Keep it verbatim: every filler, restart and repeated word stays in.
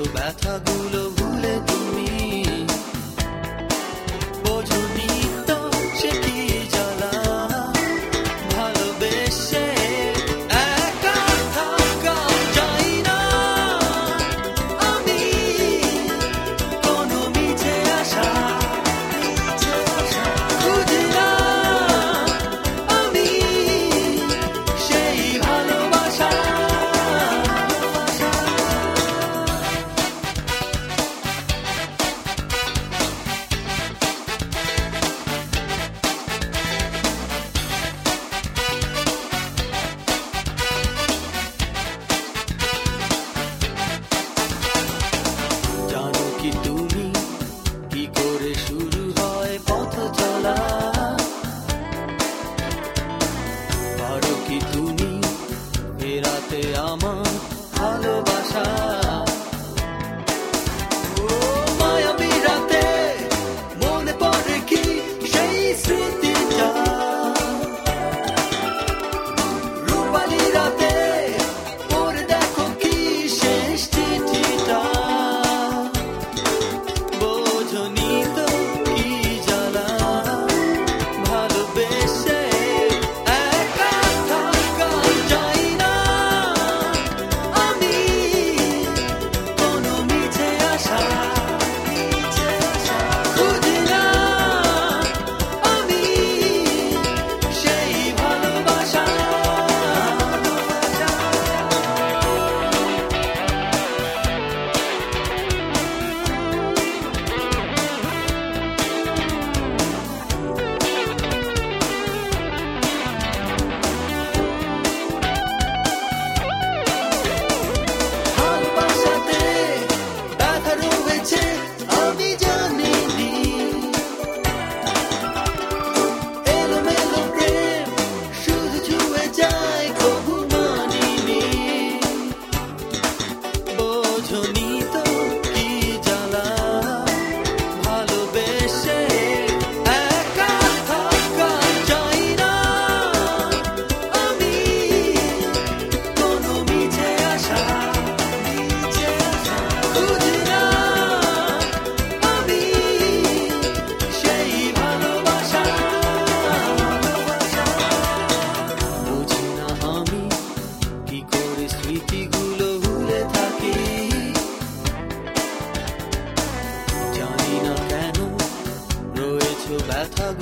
ব্যথাগুলো ভুলে তুমি বোঝনি তো সে কি জ্বালা ভালোবেসে একা থাকা যায় না আমি কোনো মিছে আশা খুঁজি না আমি সেই ভালোবাসা জানো কি তুমি কি করে শুরু হয় পথ চলা পারো কি তুমি ফেরাতে আমার ভালোবাসা ও মায়াবী রাতে মনে পড়ে কি সেই স্মৃতিটা রূপালী রাতে পড়ে দেখো কি শেষ চিঠিটা বোঝনি তো কি জ্বালা ভালোবেসে একা থাকা যায় না আমি কোনো মিছে আশা খুঁজি না আমি সেই ভালোবাসা ভালোবাসাতে ব্যথা রয়েছে আমি জানিনি এলোমেলো প্রেম শুধু ছুঁয়ে যায় কবু মানিনি বোঝনি তো কি জ্বালা ভালোবেসে একা থাকা যায় না আমি কোনো মিছে আশা খুঁজি না আমি সেই ভালোবাসা বুঝি না আমি কি করে স্মৃতিগুলো ভুলে থাকি জানি না কেন রয়েছো ব্যথা